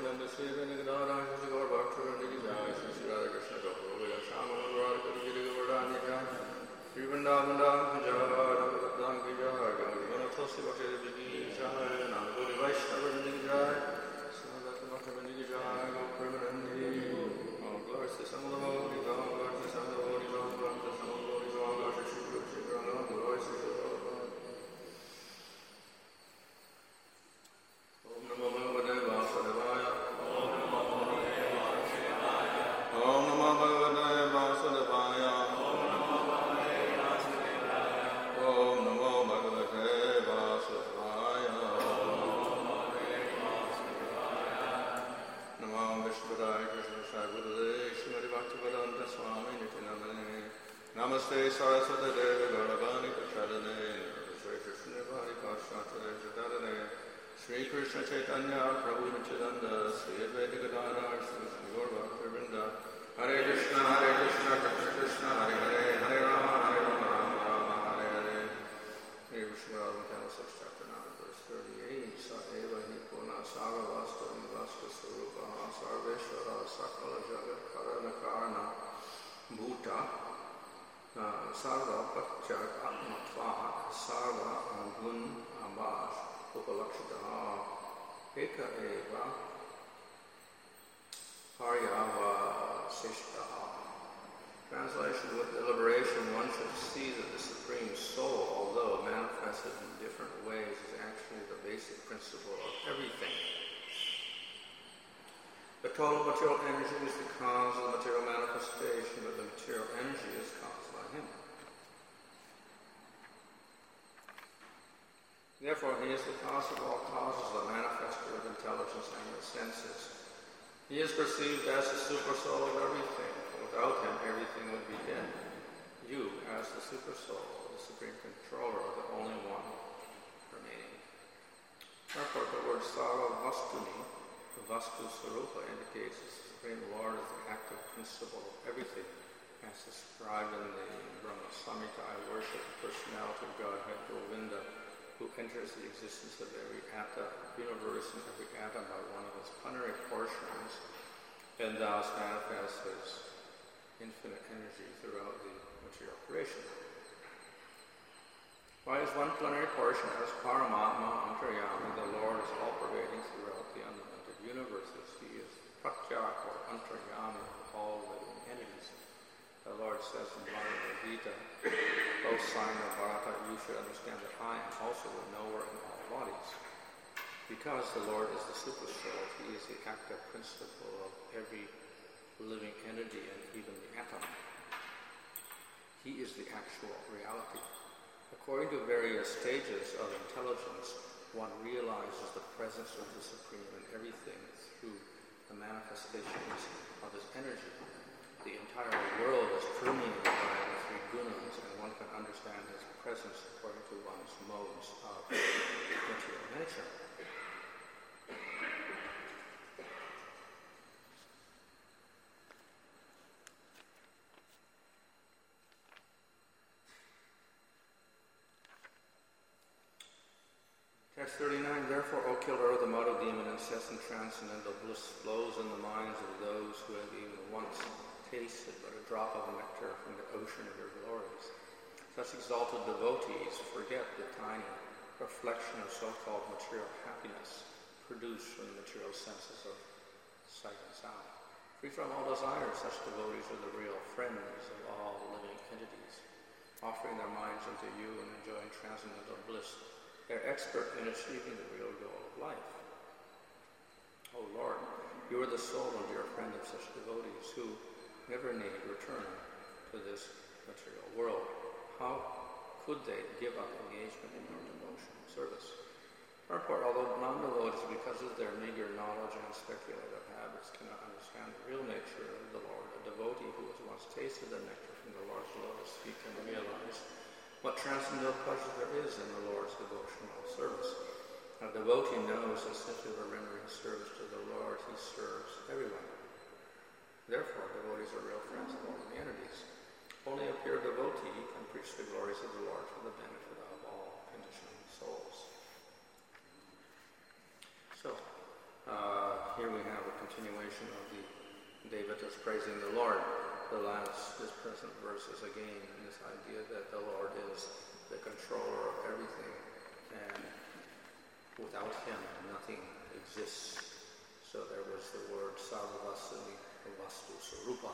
Namaste Saraswati Devi Gauravani Prachadane Namaste Krishna Vari Pashatale Jatadane Sri Krishna Chaitanya Prabhu Nityananda Sri Advaita Gadadhar Sri Gaur Bhaktivinoda Hare Krishna Krishna Krishna Hare Hare Hare Rama Rama Rama Hare Hare Hare Vishnu Radha 6 chapter 9 verse 38 Sa eva hi puna saga vasta nivasta swarupa sarveshvara sakala jagat karana karana bhuta Sarva Pachak Atmatva Sarva Gun Ambas Upalakshita Eka Eva Haryava Sishta. Translation: with deliberation, one should see that the Supreme Soul, although manifested in different ways, is actually the basic principle of everything. The total material energy is the cause of the material manifestation, but the material energy is caused by him. Therefore, he is the cause of all causes, the manifester of intelligence and the senses. He is perceived as the supersoul of everything. Without him, everything would be dead. You, as the supersoul, the supreme controller, are the only one remaining. Therefore, the word Sarva Vastuni, Vastu Sarupa, indicates the Supreme Lord is the active principle of everything, as described in the Brahma Samhita. I worship the personality of Godhead Govinda, who enters the existence of every universe and every atom by one of its plenary portions, and thus manifests his infinite energy throughout the material creation. By his one plenary portion as Paramatma Antaryami, the Lord is all-pervading throughout the unlimited universes. He is Pratyak or Antaryami of all living entities. The Lord says in Bhagavad Gita, O sign of Bharata, you should understand that I am also the knower in all bodies. Because the Lord is the supersoul, he is the active principle of every living entity and even the atom. He is the actual reality. According to various stages of intelligence, one realizes the presence of the Supreme in everything through the manifestations of his energy. The entire world is permeated by the three gunas, and one can understand his presence according to one's modes of material nature. Text 39, therefore, O killer of the mud of demon, incessant transcendental bliss flows in the minds of those who have even once tasted but a drop of nectar from the ocean of your glories. Such exalted devotees forget the tiny reflection of so-called material happiness produced from the material senses of sight and sound. Free from all desire, such devotees are the real friends of all living entities, offering their minds unto you and enjoying transcendental bliss. They're expert in achieving the real goal of life. O Lord, you are the sole and dear friend of such devotees who never need return to this material world. How could they give up engagement in your devotion and service? Therefore, although non-devotees, because of their meager knowledge and speculative habits, cannot understand the real nature of the Lord, a devotee who has once tasted the nectar from the Lord's lotus feet can realize what transcendental pleasure there is in the Lord's devotional service. A devotee knows that simply by rendering service to the Lord, he serves everyone. Therefore, devotees are real friends of all the entities. Only a pure devotee can preach the glories of the Lord for the benefit of all conditioned souls. So, here we have a continuation of the Devatas praising the Lord. This present verse is again this idea that the Lord is the controller of everything, and without Him nothing exists. So there was the word sarvasuni vastu sarupa.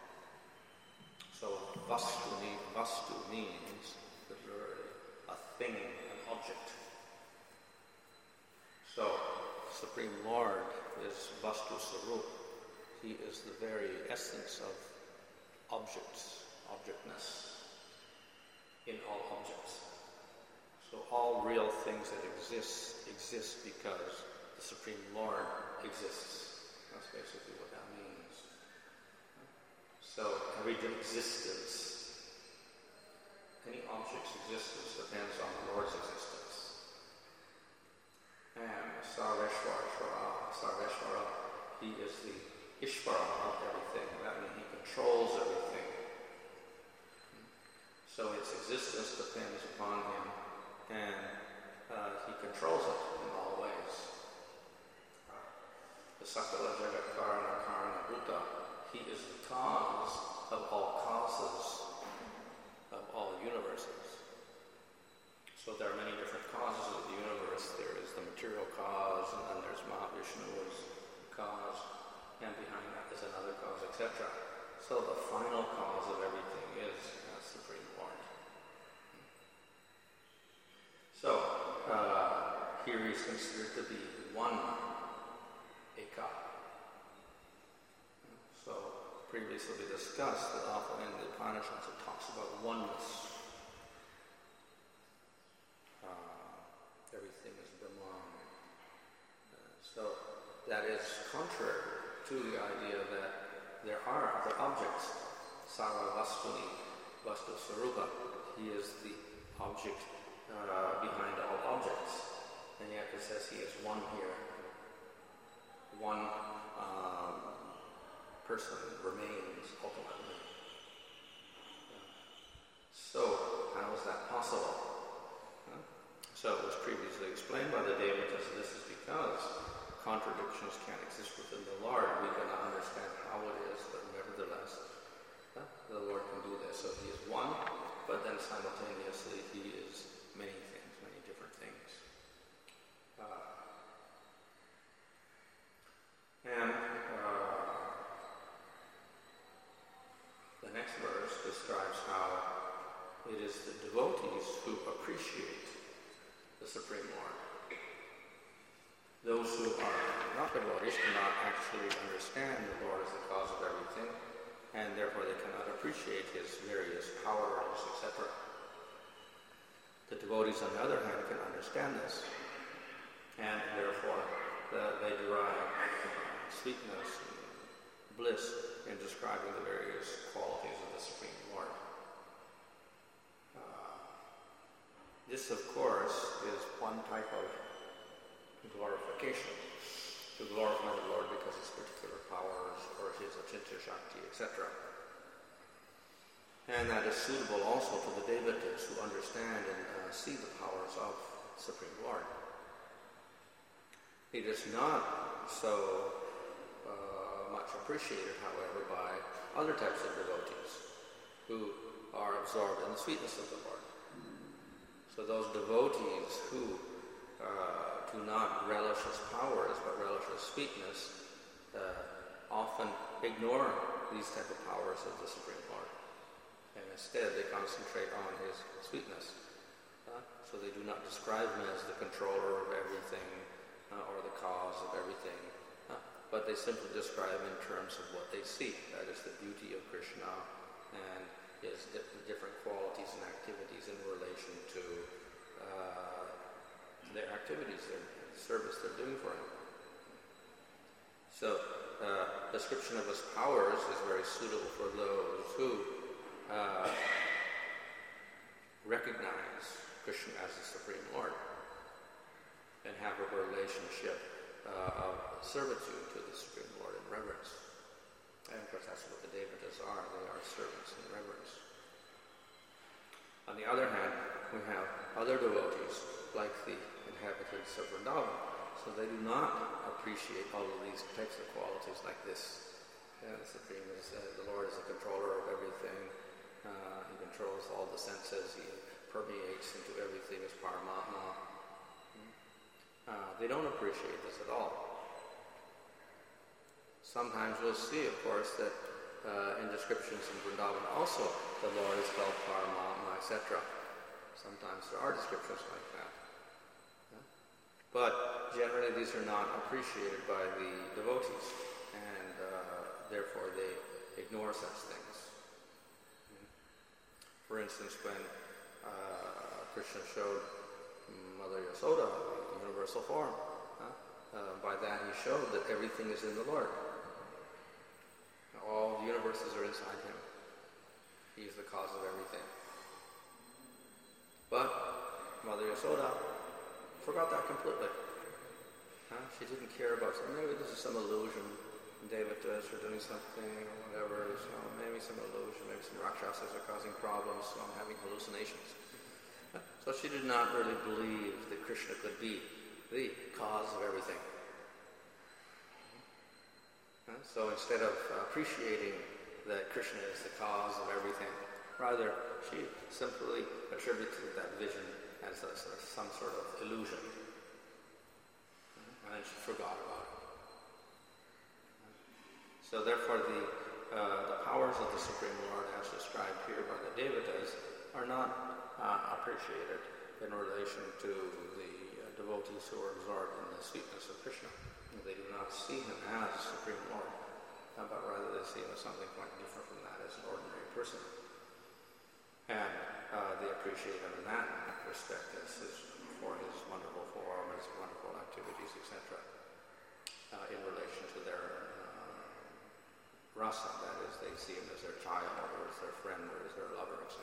So vastu means literally a thing, an object. So Supreme Lord is vastu sarup. He is the very essence of objectness in all objects. So all real things that exist because the Supreme Lord exists. That's basically what that means. So every existence, any object's existence depends on the Lord's existence. And Sarveshvara, He is the Ishvara of everything. That means He controls everything. So its existence depends upon Him, and He controls it in all ways. The Sakala Jagat Karana Karana Bhuta, He is the cause of all causes, of all universes. So there are many different causes of the universe. There is the material cause, and then there's Mahavishnu as the cause, and behind that is another cause, etc. So the final cause of everything is Supreme Lord. So here He's considered to be one Eka. So previously we discussed that often in the Upanishads it talks about oneness. Everything is Brahman. So that is contrary to the idea that there are other objects. Sarva Vastuni, Vastu Sarupa. He is the object behind all objects. And yet it says He is one here. One person remains ultimately. So, how is that possible? So it was previously explained by the Devatas. This is because contradictions can't exist within the Lord. We cannot understand how it is, but nevertheless, the Lord can do this. So He is one, but then simultaneously He is many things, many different things. The next verse describes how it is the devotees who appreciate the Supreme Lord. Those who are not devotees cannot actually understand the Lord as the cause of everything, and therefore they cannot appreciate His various powers, etc. The devotees, on the other hand, can understand this, and therefore they derive sweetness and bliss in describing the various qualities of the Supreme Lord. This, of course, is one type of glorification, to glorify the Lord because of His particular powers or His Achintya Shakti, etc. And that is suitable also to the Devatas who understand and see the powers of the Supreme Lord. It is not so much appreciated, however, by other types of devotees who are absorbed in the sweetness of the Lord. So those devotees who do not relish His powers but relish His sweetness often ignore these type of powers of the Supreme Lord, and instead they concentrate on His sweetness. So they do not describe Him as the controller of everything or the cause of everything, but they simply describe Him in terms of what they see. That is the beauty of Krishna and His different qualities and activities in relation to their activities, their service they're doing for Him. So, description of His powers is very suitable for those who recognize Krishna as the Supreme Lord and have a relationship of servitude to the Supreme Lord in reverence. And of course that's what the Devatas are. They are servants in reverence. On the other hand, we have other devotees, like the inhabitants of Vrindavan. So So they do not appreciate all of these types of qualities like this. The Supreme is, the Lord is the controller of everything. He controls all the senses. He permeates into everything as Paramatma. They don't appreciate this at all. Sometimes we'll see, of course, that in descriptions in Vrindavan also the Lord is called Paramatma, etc. Sometimes there are descriptions like that. But generally these are not appreciated by the devotees, and therefore they ignore such things. For instance, when Krishna showed Mother Yasoda the universal form, by that he showed that everything is in the Lord. All the universes are inside him. He is the cause of everything. But Mother Yasoda forgot that completely. She didn't care about it. Maybe this is some illusion. Devatas are doing something or whatever. So maybe some illusion. Maybe some Rakshasas are causing problems. So I'm having hallucinations. So she did not really believe that Krishna could be the cause of everything. So instead of appreciating that Krishna is the cause of everything, rather she simply attributed that vision as some sort of illusion. And then she forgot about it. So therefore the powers of the Supreme Lord as described here by the Devatas are not appreciated in relation to the devotees who are absorbed in the sweetness of Krishna. They do not see him as Supreme Lord, but rather they see him as something quite different from that, as an ordinary person. And they appreciate him in that respect for his wonderful form, his wonderful activities, etc. In relation to their rasa, that is, they see him as their child, or as their friend, or as their lover, etc.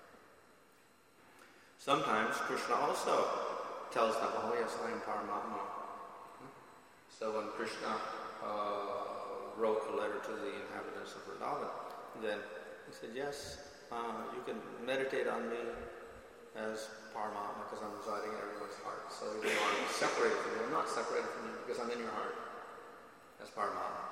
Sometimes Krishna also tells them, oh yes, I am Paramatma. So when Krishna wrote a letter to the inhabitants of Vrindavan, then he said, yes, you can meditate on me as Paramatma because I'm residing in everyone's heart. So even though I'm separated from you, I'm not separated from you because I'm in your heart as Paramatma.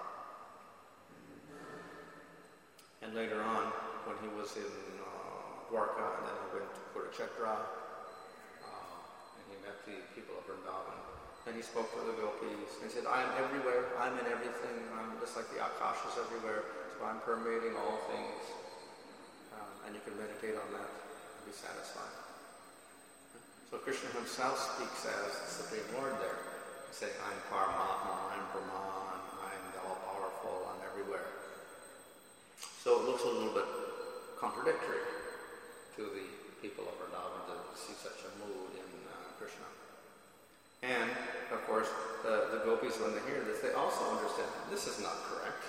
And later on, when he was in Dwarka, and then he went to Kurukshetra, and he met the people of Vrindavan, and he spoke to the gopis, and he said, I am everywhere, I'm in everything, I'm just like the Akash is everywhere, so I'm permeating all things. And you can meditate on that and be satisfied. So Krishna himself speaks as the Supreme Lord there, saying, I'm Paramatma, I'm Brahman, I'm the all-powerful, I'm everywhere. So it looks a little bit contradictory to the people of Vrindavan to see such a mood in Krishna. And, of course, the gopis, when they hear this, they also understand this is not correct.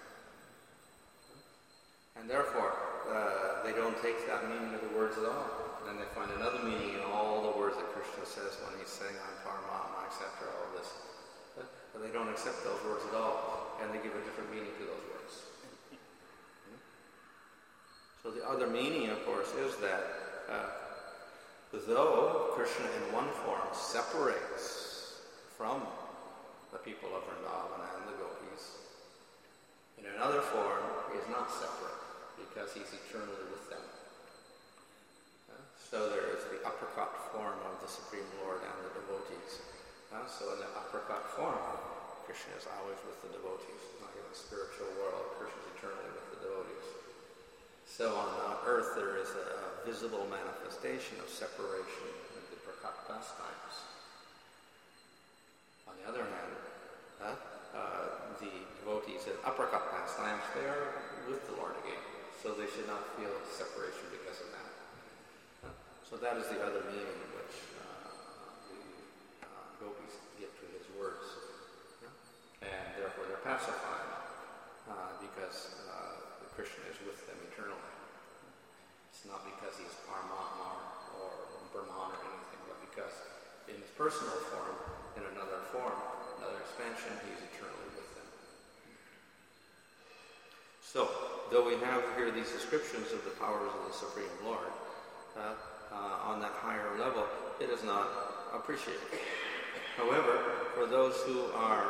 And therefore, they don't take that meaning of the words at all. And they find another meaning in all the words that Krishna says when he's saying, I'm Paramatma, etc., all this. But they don't accept those words at all, and they give a different meaning to those words. So the other meaning, of course, is that though Krishna in one form separates from the people of Vrindavan and the gopis, in another form he is not separate because he's eternally with them. So there is the apricot form of the Supreme Lord and the devotees. So in the apricot form, Krishna is always with the devotees. Like in the spiritual world, Krishna is eternally with the devotees. So on earth there is a visible manifestation of separation in the prakat pastimes. On the other hand, the devotees in apricot pastimes, they are with the Lord again. So they should not feel separation because of that. So that is the other meaning which the gopis give to his words. And therefore they're pacified because Krishna is with them eternally. It's not because he's Paramatma or Brahman or anything, but because in his personal form, in another form, another expansion, he's eternally with them. So, though we have here these descriptions of the powers of the Supreme Lord, on that higher level, it is not appreciated. However, for those who are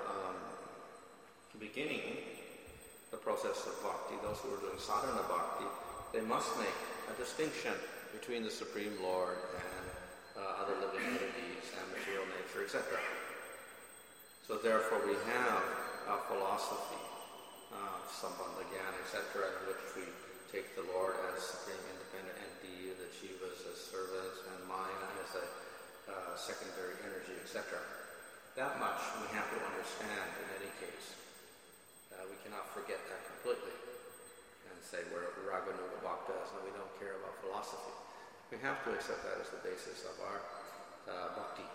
beginning the process of bhakti, those who are doing sadhana bhakti, they must make a distinction between the Supreme Lord and other living entities and material nature, etc. So therefore we have a philosophy of Sambandha Gyan, etc., in which we take the Lord as supreme independent entity, the jivas as servants, and Maya as a secondary energy, etc. That much we have to understand in any case. We cannot forget that completely and say we're Raganuga Bhaktas and we don't care about philosophy. We have to accept that as the basis of our bhakti.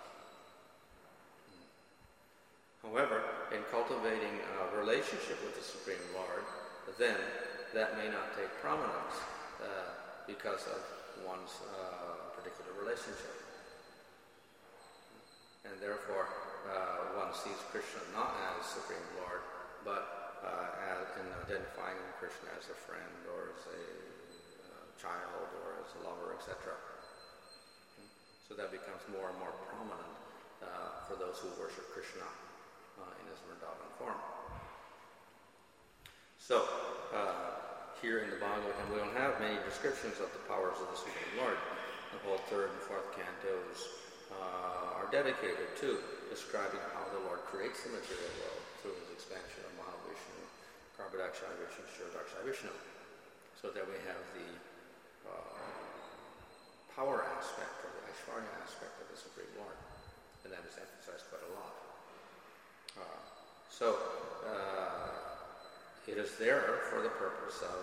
However, in cultivating a relationship with the Supreme Lord, then that may not take prominence because of one's particular relationship. And therefore, one sees Krishna not as Supreme Lord, but in identifying Krishna as a friend or as a child or as a lover, etc. So that becomes more and more prominent for those who worship Krishna in his Vrindavan form. So, here in the Bhagavatam, we don't have many descriptions of the powers of the Supreme Lord. The whole third and fourth cantos are dedicated to describing how the Lord creates the material world through his expansion of Mahavishnu, Garbhodakshaya Vishnu, Kshirodakshaya Vishnu, so that we have the power aspect or the Aishwarya aspect of the Supreme Lord, and that is emphasized quite a lot. It is there for the purpose of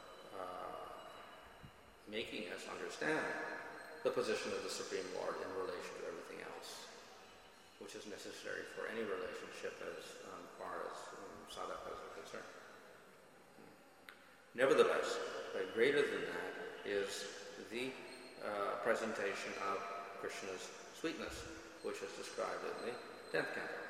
making us understand the position of the Supreme Lord in relation to everything else, which is necessary for any relationship as far as sadhakas are concerned. Nevertheless, greater than that is the presentation of Krishna's sweetness, which is described in the 10th canto.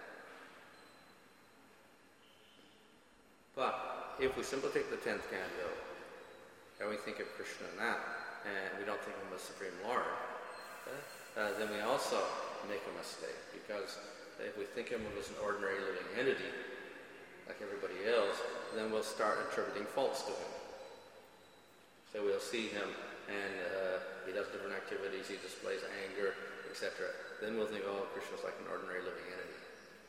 But if we simply take the 10th canto and we think of Krishna in that, and we don't think of him as Supreme Lord, then we also make a mistake, because if we think of him as an ordinary living entity, like everybody else, then we'll start attributing faults to him. So we'll see him, and he does different activities, he displays anger, etc. Then we'll think, oh, Krishna's like an ordinary living entity.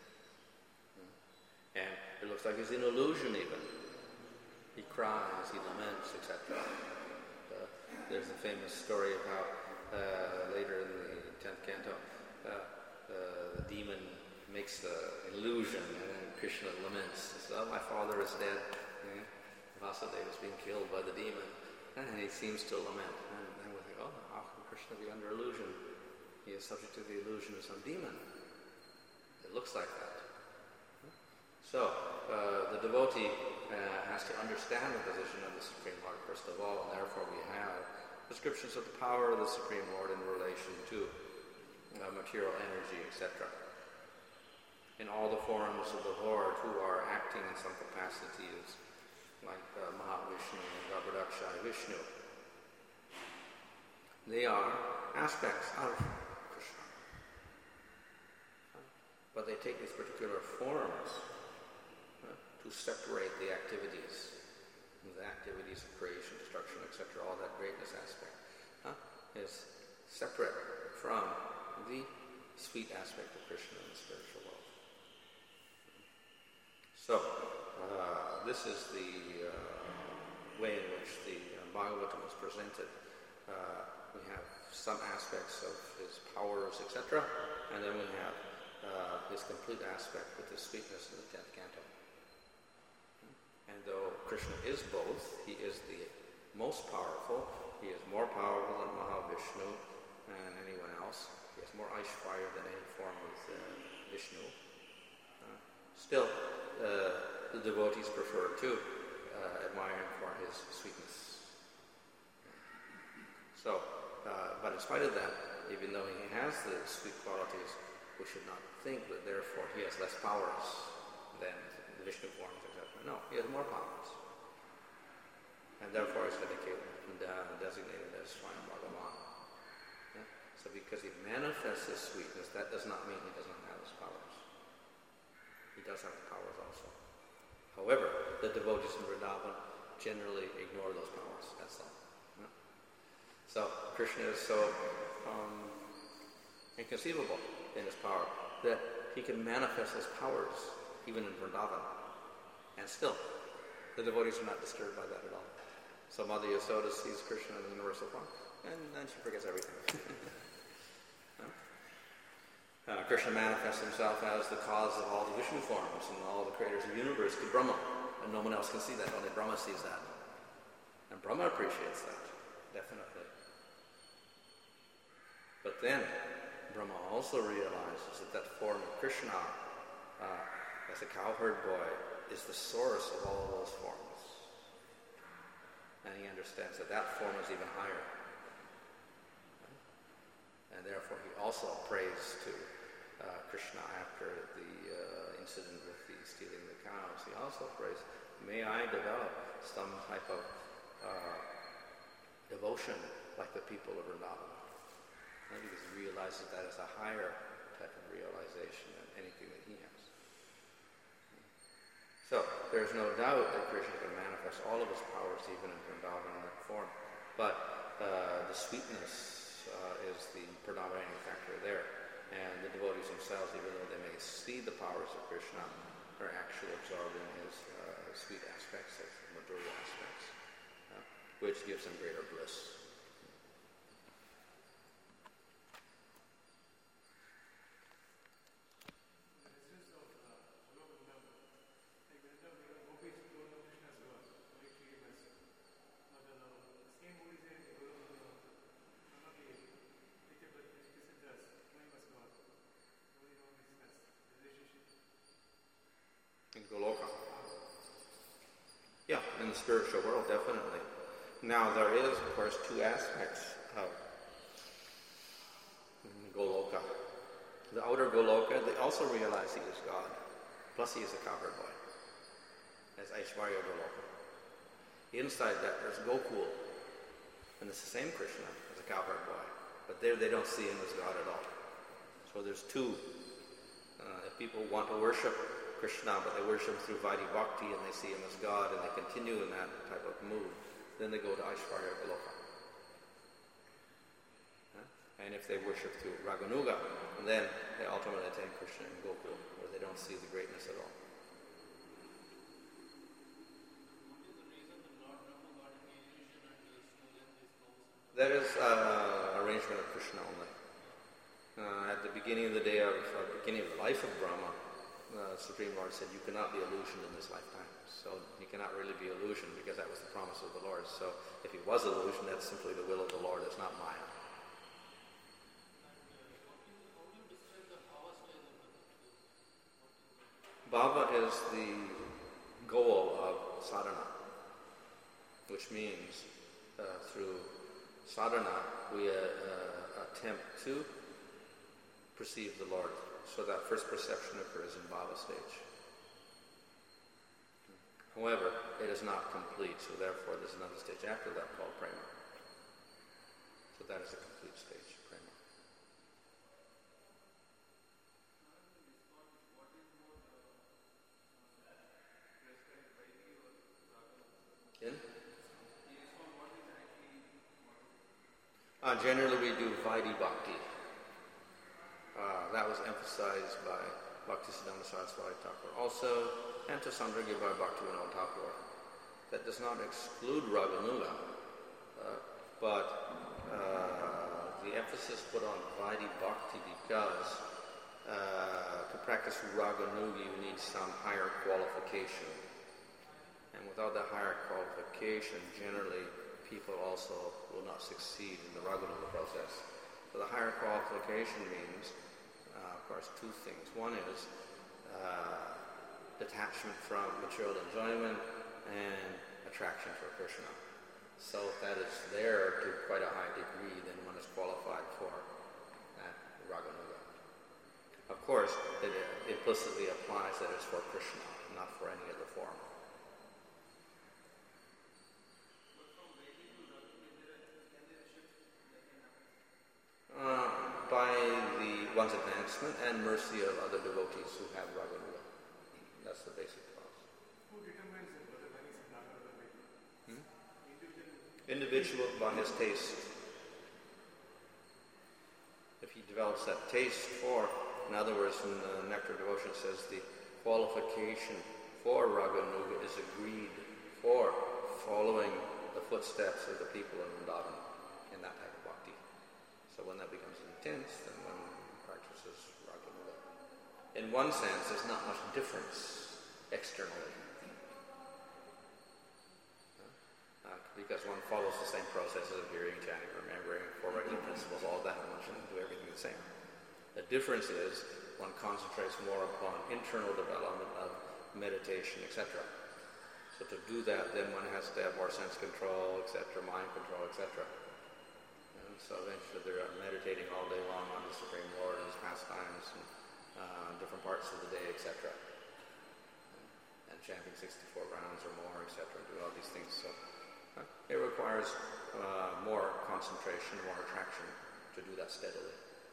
And it looks like he's in illusion even. He cries, he laments, etc. There's a famous story of how later in the 10th canto, the demon makes the illusion, and then Krishna laments. He says, oh, my father is dead. Vasudeva is being killed by the demon. And he seems to lament. And then we think, oh, how can Krishna be under illusion? He is subject to the illusion of some demon. It looks like that. So, the devotee has to understand the position of the Supreme Lord, first of all, and therefore we have descriptions of the power of the Supreme Lord in relation to material energy, etc. In all the forms of the Lord who are acting in some capacities, like Mahavishnu and Garbhodakshaya Vishnu, they are aspects of Krishna. But they take these particular forms to separate the activities of creation, destruction, etc., all that greatness aspect is separate from the sweet aspect of Krishna in the spiritual world. So, this is the way in which the Bhagavatam is presented. We have some aspects of his powers, etc., and then we have his complete aspect with his sweetness in the 10th canto. And though Krishna is both, he is the most powerful, he is more powerful than Mahavishnu and anyone else. He has more Aishwarya than any form of Vishnu. Still, the devotees prefer to admire him for his sweetness. So, but in spite of that, even though he has the sweet qualities, we should not think that therefore he has less powers than the Vishnu forms, etc. No, he has more powers. And therefore is dedicated and designated as Swayam Bhagavan. Yeah? So because he manifests his sweetness, that does not mean he does not have his powers. He does have the powers also. However, the devotees in Vrindavan generally ignore those powers. That's all. Yeah. So Krishna is so inconceivable in his power that he can manifest his powers even in Vrindavan. And still, the devotees are not disturbed by that at all. So Mother Yasoda sees Krishna in the universal form, and then she forgets everything. Krishna manifests himself as the cause of all the Vishnu forms and all the creators of the universe to Brahma. And no one else can see that, only Brahma sees that. And Brahma appreciates that, definitely. But then, Brahma also realizes that form of Krishna, as a cowherd boy, is the source of all those forms. And he understands that that form is even higher. And therefore he also prays to Krishna after the incident with the stealing the cows. He also prays, may I develop some type of devotion like the people of Vrindavan. And because he realizes that is a higher type of realization than anything that he has. So, there's no doubt that Krishna can manifest all of his powers even in Vrindavan in that form. But the sweetness is the predominating factor there. And the devotees themselves, even though they may see the powers of Krishna, are actually absorbed in his sweet aspects, his Madhurya aspects, which gives them greater bliss. Goloka. Yeah, in the spiritual world, definitely. Now, there is, of course, two aspects of Goloka. The outer Goloka, they also realize he is God. Plus, he is a cowherd boy. That's Aishwarya Goloka. Inside that, there's Gokul. And it's the same Krishna as a cowherd boy. But there, they don't see him as God at all. So there's two. If people want to worship Krishna, but they worship him through Vaidhi Bhakti and they see him as God and they continue in that type of mood, then they go to Aishwarya Goloka. And if they worship through Raganuga, then they ultimately attain Krishna in Gokul, where they don't see the greatness at all. That is arrangement of Krishna only. At the beginning of the beginning of the life of Brahma, the Supreme Lord said, you cannot be illusioned in this lifetime. So he cannot really be illusioned because that was the promise of the Lord. So if he was illusioned, that's simply the will of the Lord. It's not Maya. Bhava is the goal of sadhana, which means through sadhana we attempt to perceive the Lord. So that first perception occurs in bhava stage. However, it is not complete, so therefore there's another stage after that called prema. So that is a complete stage, prema. In? Generally we do Vaidhi Bhakti. That was emphasized by Bhaktisiddhanta Saraswati Thakur also, and to some degree by Bhaktivinoda Thakur. That does not exclude Raganuga, but the emphasis put on Vaidhi Bhakti because to practice Raganuga you need some higher qualification. And without that higher qualification, generally people also will not succeed in the Raganuga process. So the higher qualification means of course, two things. One is detachment from material enjoyment and attraction for Krishna. So if that is there to quite a high degree, then one is qualified for that Raganuga. Of course, it implicitly applies that it's for Krishna, not for any other form. one's advancement and mercy of other devotees who have Raganuga. That's the basic cause. Who determines whether one is Raganuga? Individual by his taste. If he develops that taste for, in other words, in the Nectar Devotion says the qualification for Raganuga is agreed for following the footsteps of the people in Vrindavan in that type of bhakti. So when that becomes intense, then one practices Raganuga. In one sense, there's not much difference externally. Because one follows the same processes of hearing, chanting, remembering, forwarding principles, all that, and one shouldn't do everything the same. The difference is one concentrates more upon internal development of meditation, etc. So to do that, then one has to have more sense control, etc., mind control, etc. And so eventually they're meditating all day long on the Supreme Lord and His pastimes, and different parts of the day, etc. And chanting 64 rounds or more, etc., do all these things. So it requires more concentration, more attraction to do that steadily.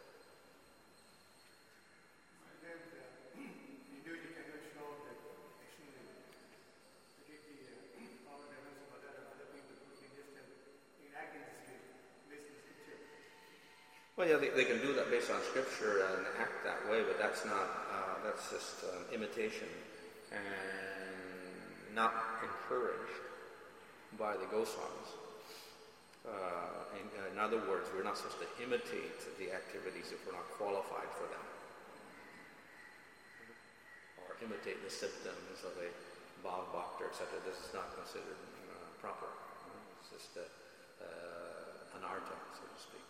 Individual cannot show that actually to get the power levels of other people who can just enact in this way, based on scripture. Well, yeah, they can do that based on scripture and act that way, but that's not, that's just imitation and not encouraged by the Goswamis. In other words, we're not supposed to imitate the activities if we're not qualified for them. Or imitate the symptoms of a Bhav Bhakta, etc. This is not considered proper. It's just anartha, so to speak.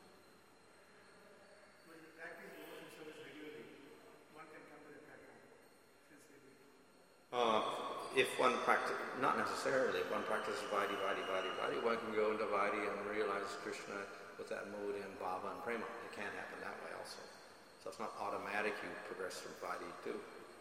When you practice devotion service regularly, one can come to the platform. If one practices, not necessarily, if one practices Vaidhi, one can go into Vaidhi and realize Krishna with that mood in Bhava and Prema. It can happen that way also. So it's not automatic you progress from Vaidhi to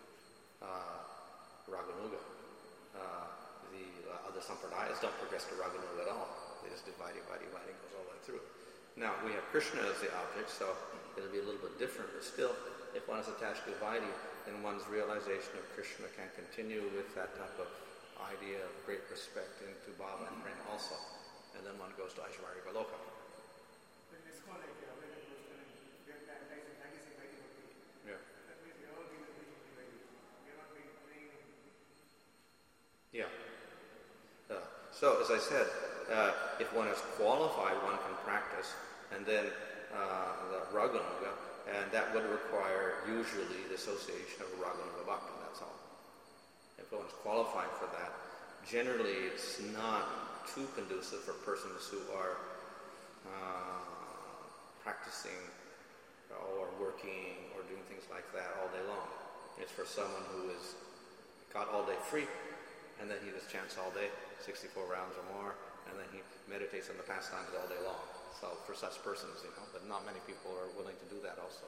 Raganuga. The other sampradayas don't progress to Raganuga at all. They just do Vaidhi, goes all the way through. Now, we have Krishna as the object, so it'll be a little bit different, but still, if one is attached to Vaidhi, then one's realization of Krishna can continue with that type of idea of great respect into Bhava and Prema also. And then one goes to Aishwarya Goloka. But in ISKCON, like when it goes to we are practicing Vaidhi Bhakti. Yeah. That means we are all being preaching Vaidhi. We are not being playing. Yeah. So, as I said, if one is qualified, one can practice, and then the Raganuga, and that would require usually the association of a Raganuga Bhakti, that's all. If one's qualified for that, generally it's not too conducive for persons who are practicing or working or doing things like that all day long. It's for someone who is got all day free, and then he just chants all day, 64 rounds or more, and then he meditates on the pastimes all day long. So for such persons, but not many people are willing to do that also.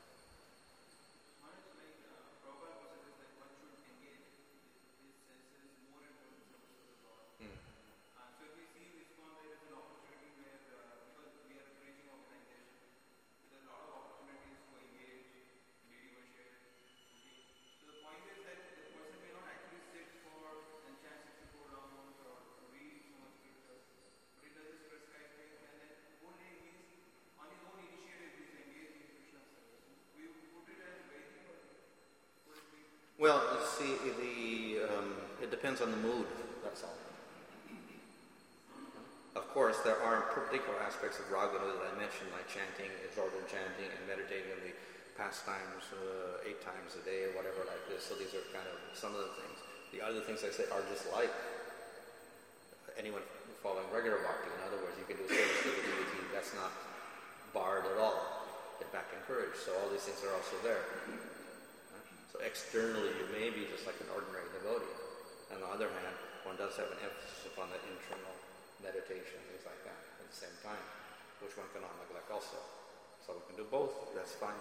Well, see, it depends on the mood, that's all. Of course, there are particular aspects of Raganuga that I mentioned, like chanting, exorbitant chanting, and meditating in the pastimes 8 times a day or whatever like this. So these are kind of some of the things. The other things I say are just like anyone following regular bhakti. In other words, you can do service to the deity. That's not barred at all. In fact, encouraged. So all these things are also there. So externally, you may be just like an ordinary devotee. On the other hand, one does have an emphasis upon the internal meditation, things like that, at the same time, which one cannot neglect also. So we can do both, that's fine.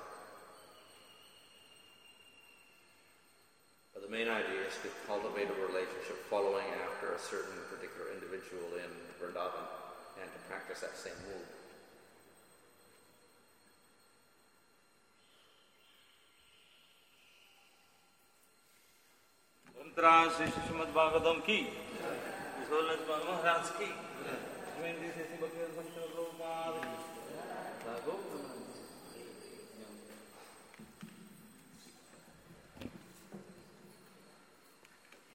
But the main idea is to cultivate a relationship following after a certain particular individual in Vrindavan and to practice that same move. Shri Shrimad Bhagavatam की, महाराज की।